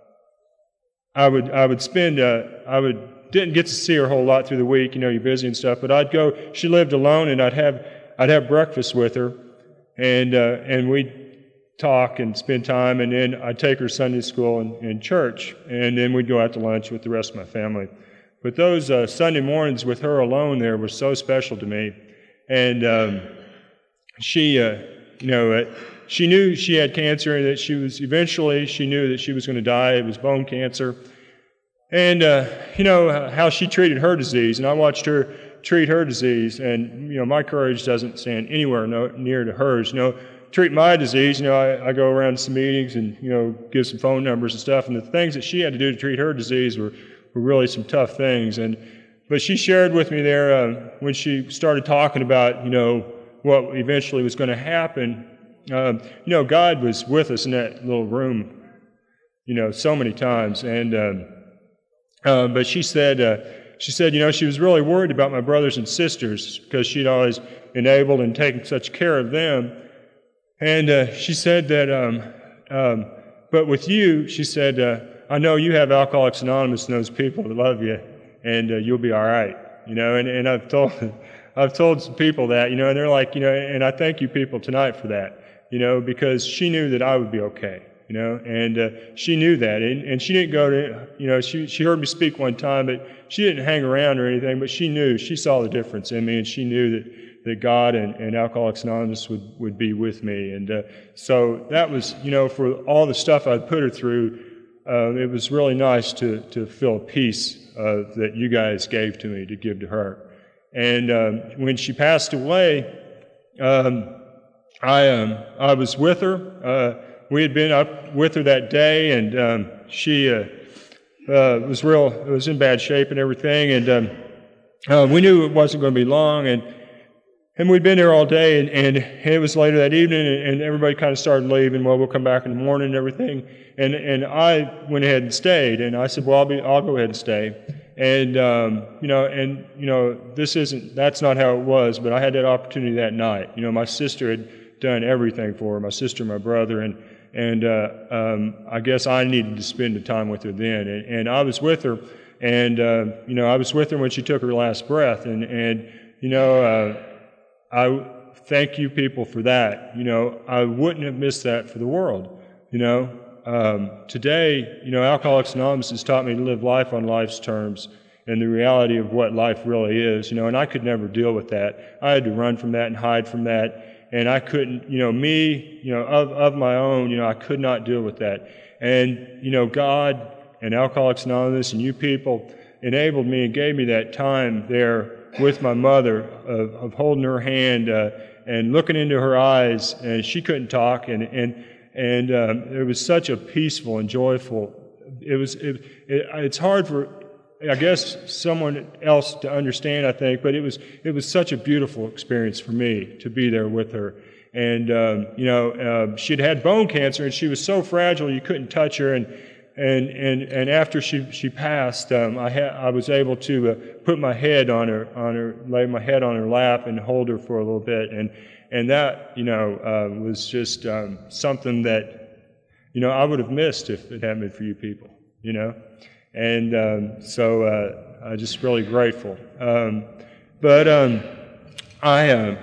I would I would spend uh, I would. Didn't get to see her a whole lot through the week, you know, you're busy and stuff, but I'd go, she lived alone, and I'd have I'd have breakfast with her, and uh, and we'd talk and spend time, and then I'd take her to Sunday school and, and church, and then we'd go out to lunch with the rest of my family. But those uh, Sunday mornings with her alone there were so special to me, and um, she, uh, you know, uh, she knew she had cancer, and that she was, eventually she knew that she was going to die. It was bone cancer. And, uh, you know, how she treated her disease, and I watched her treat her disease, and, you know, my courage doesn't stand anywhere no, near to hers. You know, treat my disease, you know, I, I go around to some meetings and, you know, give some phone numbers and stuff, and the things that she had to do to treat her disease were, were really some tough things. And but she shared with me there uh, when she started talking about, you know, what eventually was going to happen. Um, you know, God was with us in that little room, you know, so many times, and um, Uh, but she said, uh, she said, you know, she was really worried about my brothers and sisters because she'd always enabled and taken such care of them. And uh, she said that, um, um, but with you, she said, uh, I know you have Alcoholics Anonymous and those people that love you, and uh, you'll be all right, you know. And, and I've told, I've told some people that, you know, and they're like, you know, and I thank you people tonight for that, you know, because she knew that I would be okay. You know, and uh, she knew that, and, and she didn't go to, you know, she she heard me speak one time, but she didn't hang around or anything, but she knew, she saw the difference in me, and she knew that, that God and, and Alcoholics Anonymous would, would be with me, and uh, so that was, you know, for all the stuff I'd put her through, uh, it was really nice to, to feel peace uh, that you guys gave to me to give to her. And um, when she passed away, um, I, um, I was with her. Uh, We had been up with her that day, and um, she uh, uh, was real, was in bad shape and everything, and um, uh, we knew it wasn't going to be long, and and we'd been there all day, and, and it was later that evening, and, and everybody kind of started leaving. Well, we'll come back in the morning and everything, and and I went ahead and stayed, and I said, well, I'll be, I'll go ahead and stay, and um, you know, and you know, this isn't, that's not how it was, but I had that opportunity that night. You know, my sister had done everything for her, my sister, my brother, and And uh, um, I guess I needed to spend the time with her then. And, and I was with her, and, uh, you know, I was with her when she took her last breath. And, and you know, uh, I thank you people for that. You know, I wouldn't have missed that for the world. You know, um, today, you know, Alcoholics Anonymous has taught me to live life on life's terms and the reality of what life really is. You know, and I could never deal with that. I had to run from that and hide from that. And I couldn't, you know, me, you know, of, of my own, you know, I could not deal with that. And, you know, God and Alcoholics Anonymous and you people enabled me and gave me that time there with my mother of, of holding her hand uh, and looking into her eyes, and she couldn't talk, and and and um, it was such a peaceful and joyful. It was. It, it, it's hard for, I guess, someone else to understand, I think, but it was it was such a beautiful experience for me to be there with her. And, um, you know, uh, she'd had bone cancer, and she was so fragile you couldn't touch her. And and and, and after she she passed, um, I ha- I was able to uh, put my head on her on her lay my head on her lap and hold her for a little bit. And and that, you know, uh, was just um, something that, you know, I would have missed if it hadn't been for you people. You know. And um, so uh, I'm just really grateful. Um, but um, I uh,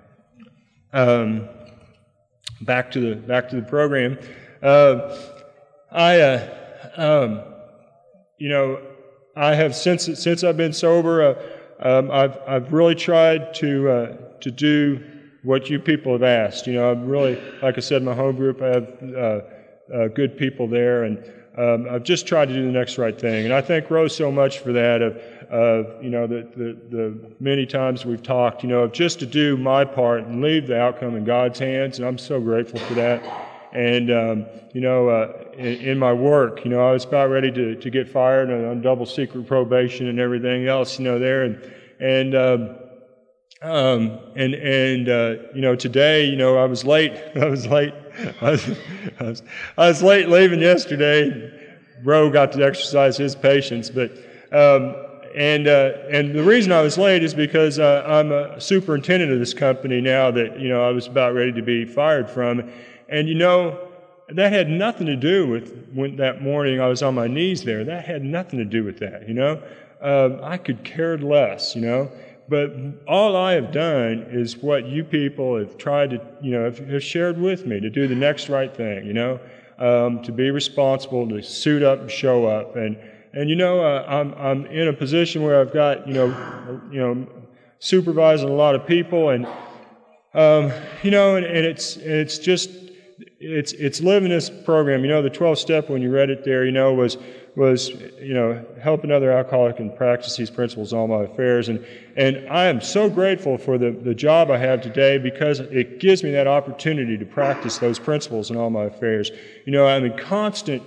um, back to the back to the program. Uh, I uh, um, you know, I have since since I've been sober. Uh, um, I've I've really tried to uh, to do what you people have asked. You know, I'm really, like I said, my home group. I have uh, uh, good people there, and Um, I've just tried to do the next right thing, and I thank Rose so much for that. Of, of you know, the, the the many times we've talked, you know, of just to do my part and leave the outcome in God's hands, and I'm so grateful for that. And um, you know, uh, in, in my work, you know, I was about ready to, to get fired on, on double secret probation and everything else, you know, there, and and um, Um, and, and, uh, you know, today, you know, I was late. I was late. I was, I was, I was late leaving yesterday. Roe got to exercise his patience, but, um, and, uh, and the reason I was late is because, uh, I'm a superintendent of this company now that, you know, I was about ready to be fired from. And, you know, that had nothing to do with when that morning I was on my knees there. That had nothing to do with that, you know. Um, I could care less, you know. But all I have done is what you people have tried to, you know, have, have shared with me, to do the next right thing, you know, um, to be responsible, to suit up and show up. And, and you know, uh, I'm, I'm in a position where I've got, you know, you know, supervising a lot of people, and, um, you know, and, and it's, it's just, it's, it's living this program. You know, the twelve step, when you read it there, you know, was, was, you know, help another alcoholic and practice these principles in all my affairs. And, and I am so grateful for the, the job I have today, because it gives me that opportunity to practice those principles in all my affairs. You know, I'm in constant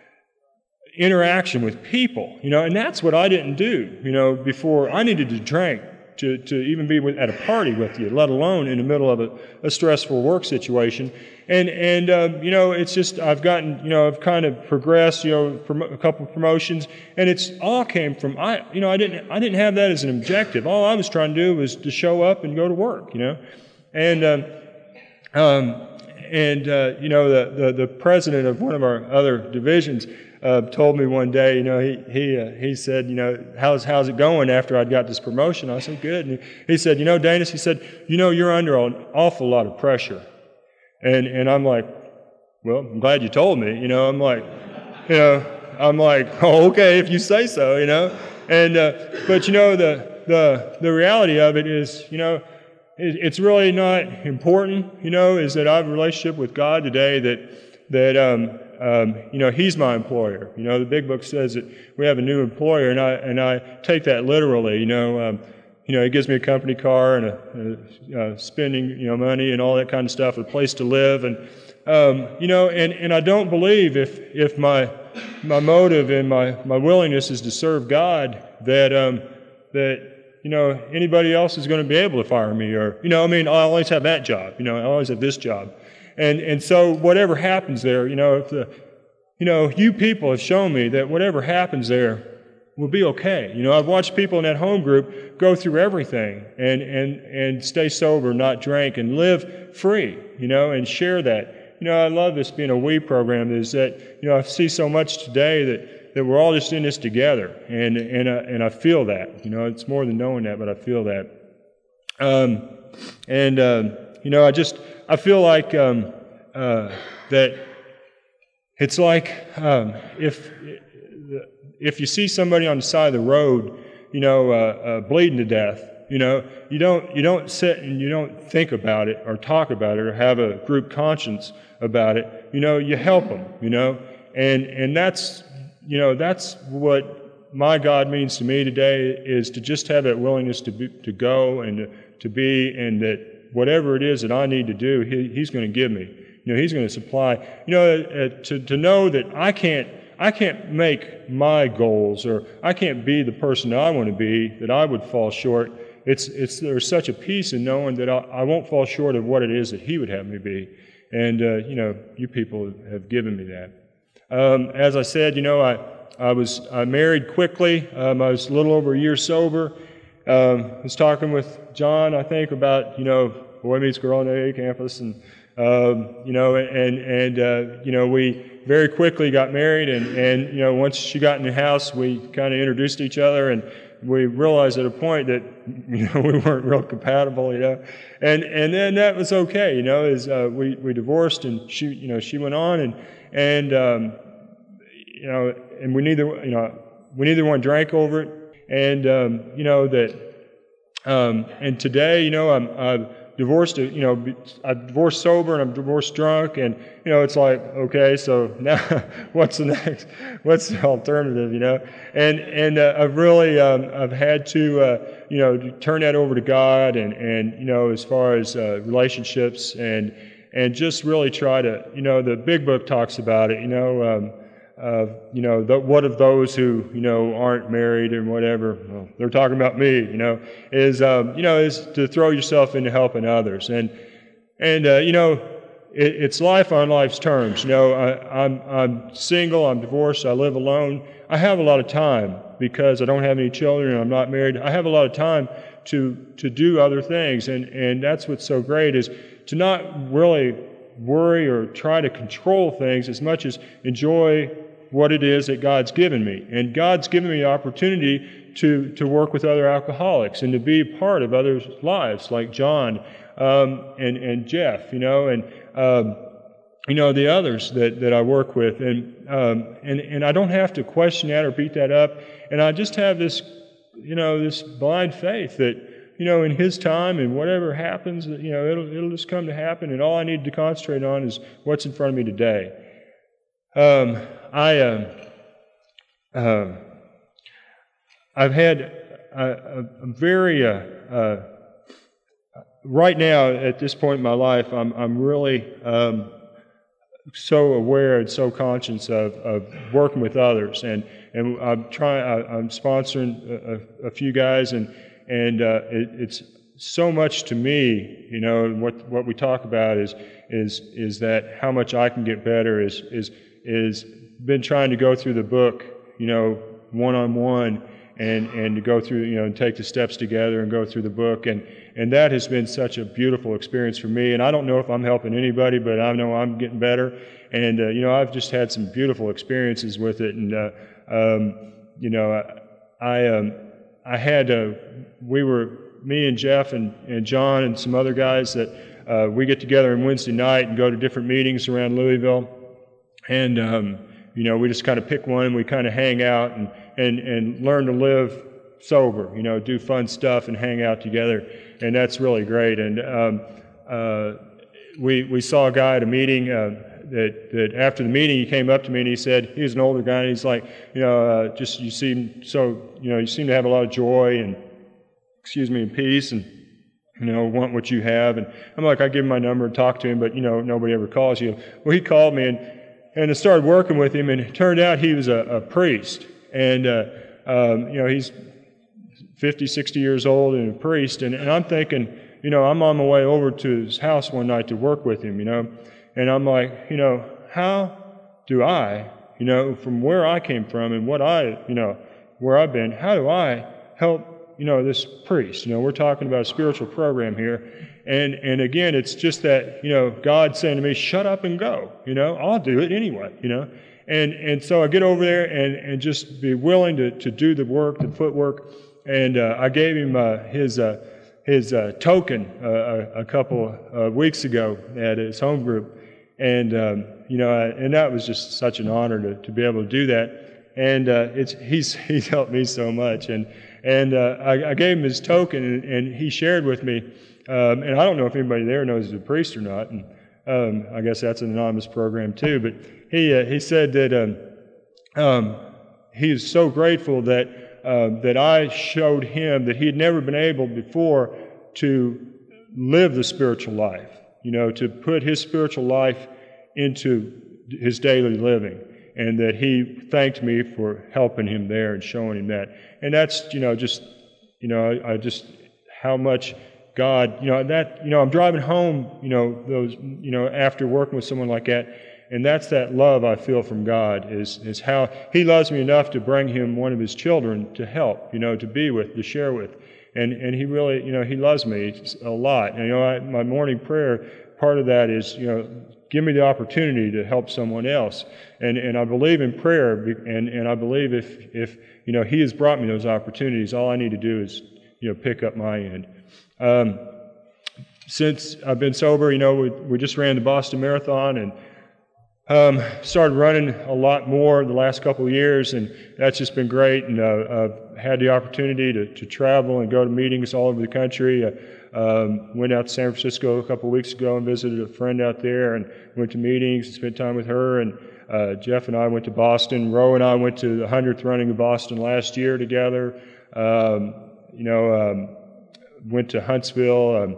interaction with people, you know, and that's what I didn't do, you know, before. I needed to drink to, to even be with, at a party with you, let alone in the middle of a, a stressful work situation. And, and, um, you know, it's just, I've gotten, you know, I've kind of progressed, you know, prom- a couple of promotions, and it's all came from, I, you know, I didn't, I didn't have that as an objective. All I was trying to do was to show up and go to work, you know. And, um, um, and, uh, you know, the, the, the president of one of our other divisions, uh, told me one day, you know, he, he, uh, he said, you know, how's, how's it going after I'd got this promotion? I said, good. And he, he said, you know, Danis, he said, you know, you're under an awful lot of pressure. And, and I'm like, well, I'm glad you told me, you know, I'm like, you know, I'm like, oh, okay, if you say so, you know. And, uh, but you know, the, the, the reality of it is, you know, it, it's really not important, you know, is that I have a relationship with God today that, that, um, um, you know, He's my employer. You know, the Big Book says that we have a new employer, and I, and I take that literally, you know. Um, You know, he gives me a company car and a, a, a spending, you know, money and all that kind of stuff, a place to live, and um, you know, and, and I don't believe if if my my motive and my, my willingness is to serve God, that um, that you know anybody else is going to be able to fire me, or you know, I mean, I always have that job, you know, I always have this job, and and so whatever happens there, you know, if the you know you people have shown me that whatever happens there will be okay. You know, I've watched people in that home group go through everything and, and, and stay sober, not drink, and live free, you know, and share that. You know, I love this being a we program, is that, you know, I see so much today that, that we're all just in this together, and, and, I, and I feel that. You know, it's more than knowing that, but I feel that. Um, and, um, you know, I just, I feel like um, uh, that it's like um, if... If you see somebody on the side of the road, you know, uh, uh, bleeding to death, you know, you don't you don't sit and you don't think about it or talk about it or have a group conscience about it. You know, you help them. You know, and and that's you know that's what my God means to me today, is to just have that willingness to be, to go and to, to be, and that whatever it is that I need to do, he, He's going to give me. You know, He's going to supply. You know, uh, to to know that I can't. I can't make my goals, or I can't be the person that I want to be, that I would fall short. It's, it's, there's such a peace in knowing that I, I won't fall short of what it is that He would have me be. And, uh, you know, you people have given me that. Um, as I said, you know, I, I was, I married quickly. Um, I was a little over a year sober. Um, I was talking with John, I think, about, you know, Boy Meets Girl on the A campus, and, um, you know, and, and, uh, you know, we very quickly got married, and, and, you know, once she got in the house, we kind of introduced each other, and we realized at a point that, you know, we weren't real compatible, you know, and, and then that was okay, you know, as, uh, we, we divorced, and she, you know, she went on, and, and, um, you know, and we neither, you know, we neither one drank over it, and, um, you know, that, um, and today, you know, I'm, I'm divorced, you know, I'm divorced sober and I'm divorced drunk, and, you know, it's like, okay, so now what's the next, what's the alternative, you know? And, and, uh, I've really, um, I've had to, uh, you know, turn that over to God, and, and, you know, as far as, uh, relationships, and, and just really try to, you know, the Big Book talks about it, you know, um, uh, you know, the, what of those who, you know, aren't married and whatever, well, they're talking about me, you know, is, um, you know, is to throw yourself into helping others. And, and uh, you know, it, it's life on life's terms. You know, I, I'm, I'm single, I'm divorced, I live alone. I have a lot of time because I don't have any children and I'm not married. I have a lot of time to, to do other things. And, and that's what's so great, is to not really worry or try to control things as much as enjoy what it is that God's given me. And God's given me the opportunity to, to work with other alcoholics and to be a part of others' lives, like John um, and, and Jeff, you know, and, um, you know, the others that, that I work with. And, um, and, and I don't have to question that or beat that up. And I just have this, you know, this blind faith that, you know, in His time and whatever happens, you know, it'll, it'll just come to happen. And all I need to concentrate on is what's in front of me today. Um, I, um, uh, I've had a, a, a very, uh, uh, right now at this point in my life, I'm, I'm really um, so aware and so conscious of, of working with others, and and I'm trying, I, I'm sponsoring a, a few guys, and and uh, it, it's so much to me, you know. What what we talk about is is is that how much I can get better is is is been trying to go through the book, you know, one on one, and and to go through, you know, and take the steps together and go through the book, and and that has been such a beautiful experience for me. And I don't know if I'm helping anybody, but I know I'm getting better. And uh, you know, I've just had some beautiful experiences with it. And uh, um, you know, I I, um, I had uh, we were me and Jeff and, and John and some other guys that uh, we get together on Wednesday night and go to different meetings around Louisville, and um, you know, we just kind of pick one and we kind of hang out and and and learn to live sober, you know, do fun stuff and hang out together, and that's really great. And um, uh, we we saw a guy at a meeting uh, that that after the meeting he came up to me and he said, he was an older guy, and he's like, you know, uh, just you seem so, you know, you seem to have a lot of joy and, excuse me, and peace, and you know, want what you have. And I'm like, I give him my number and talk to him, but you know, nobody ever calls you. Well, he called me, and and I started working with him, and it turned out he was a, a priest, and uh, um, you know, he's fifty, sixty years old and a priest, and, and I'm thinking, you know, I'm on my way over to his house one night to work with him, you know, and I'm like, you know, how do I, you know, from where I came from and what I, you know, where I've been, how do I help, you know, this priest? You know, we're talking about a spiritual program here, and and again, it's just that, you know, God saying to me, shut up and go, you know, I'll do it anyway, you know, and and so I get over there and, and just be willing to, to do the work, the footwork. And uh, I gave him uh, his uh, his uh, token uh, a, a couple of weeks ago at his home group, and um, you know, I, and that was just such an honor to, to be able to do that. And uh, it's he's he's helped me so much, and and uh, I, I gave him his token, and, and he shared with me, um, and I don't know if anybody there knows he's a priest or not, and um, I guess that's an anonymous program too. But he uh, he said that um, um, he is so grateful that. Uh, that I showed him that he had never been able before to live the spiritual life, you know, to put his spiritual life into his daily living, and that he thanked me for helping him there and showing him that. And that's, you know, just, you know, I, I just, how much God, you know, that, you know, I'm driving home, you know, those, you know, after working with someone like that, and that's that love I feel from God, is is how He loves me enough to bring Him one of His children to help, you know, to be with, to share with. And and He really, you know, He loves me a lot. And, you know, I, my morning prayer, part of that is, you know, give me the opportunity to help someone else. And and I believe in prayer, and, and I believe if, if, you know, He has brought me those opportunities, all I need to do is, you know, pick up my end. Um, since I've been sober, you know, we, we just ran the Boston Marathon, and Um, started running a lot more the last couple of years, and that's just been great. And uh, I've had the opportunity to, to travel and go to meetings all over the country. I um, went out to San Francisco a couple of weeks ago and visited a friend out there, and went to meetings and spent time with her. And uh, Jeff and I went to Boston. Roe and I went to the hundredth running of Boston last year together. Um, you know, um, went to Huntsville. Um,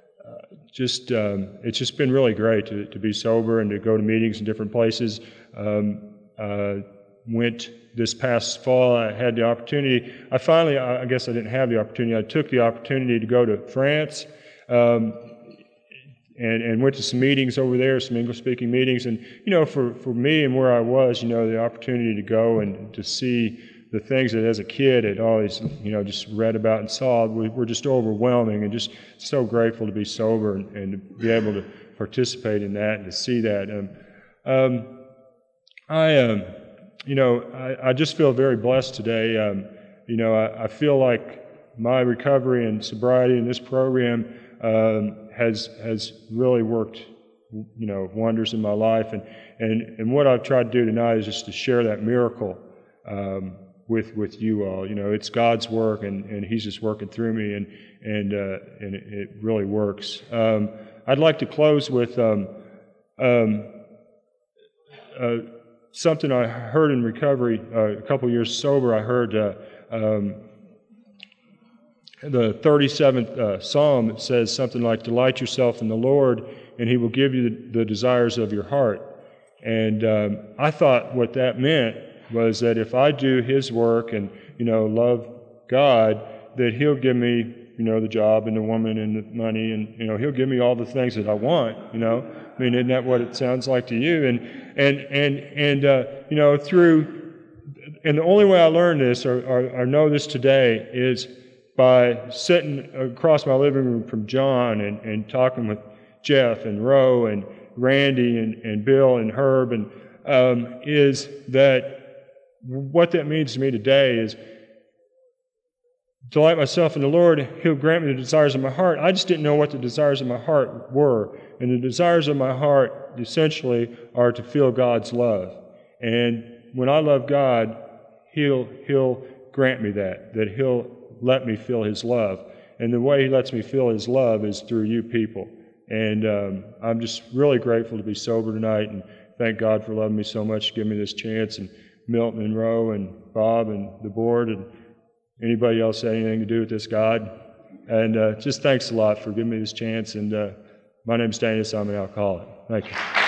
Just, um, it's just been really great to, to be sober and to go to meetings in different places. Um, uh, went this past fall. I had the opportunity. I finally, I guess I didn't have the opportunity. I took the opportunity to go to France um, and, and went to some meetings over there, some English-speaking meetings. And, you know, for, for me and where I was, you know, the opportunity to go and to see the things that as a kid had always, you know, just read about and saw were just overwhelming, and just so grateful to be sober and, and to be able to participate in that and to see that. Um, um, I, um, you know, I, I just feel very blessed today. Um, you know, I, I feel like my recovery and sobriety in this program um, has has really worked, you know, wonders in my life. And and and what I've tried to do tonight is just to share that miracle Um, with with you all. You know, it's God's work, and, and He's just working through me, and and uh, and it, it really works. Um, I'd like to close with um, um, uh, something I heard in recovery uh, a couple years sober. I heard uh, um, the thirty-seventh uh, Psalm. It says something like, "Delight yourself in the Lord, and He will give you the, the desires of your heart." And um, I thought what that meant was that if I do His work and, you know, love God, that He'll give me, you know, the job and the woman and the money, and, you know, He'll give me all the things that I want, you know. I mean, isn't that what it sounds like to you? And, and, and, and uh, you know, through, and the only way I learned this, or, or, or know this today, is by sitting across my living room from John and, and talking with Jeff and Roe and Randy and, and Bill and Herb, and um, is that what that means to me today is delight myself in the Lord, He'll grant me the desires of my heart. I just didn't know what the desires of my heart were. And the desires of my heart essentially are to feel God's love. And when I love God, He'll He'll grant me that, that He'll let me feel His love. And the way He lets me feel His love is through you people. And um, I'm just really grateful to be sober tonight, and thank God for loving me so much, giving me this chance. And Milton and Roe and Bob and the board and anybody else had anything to do with this, God. And uh, just thanks a lot for giving me this chance. And uh, my name's Dennis. I'm an alcoholic. Thank you.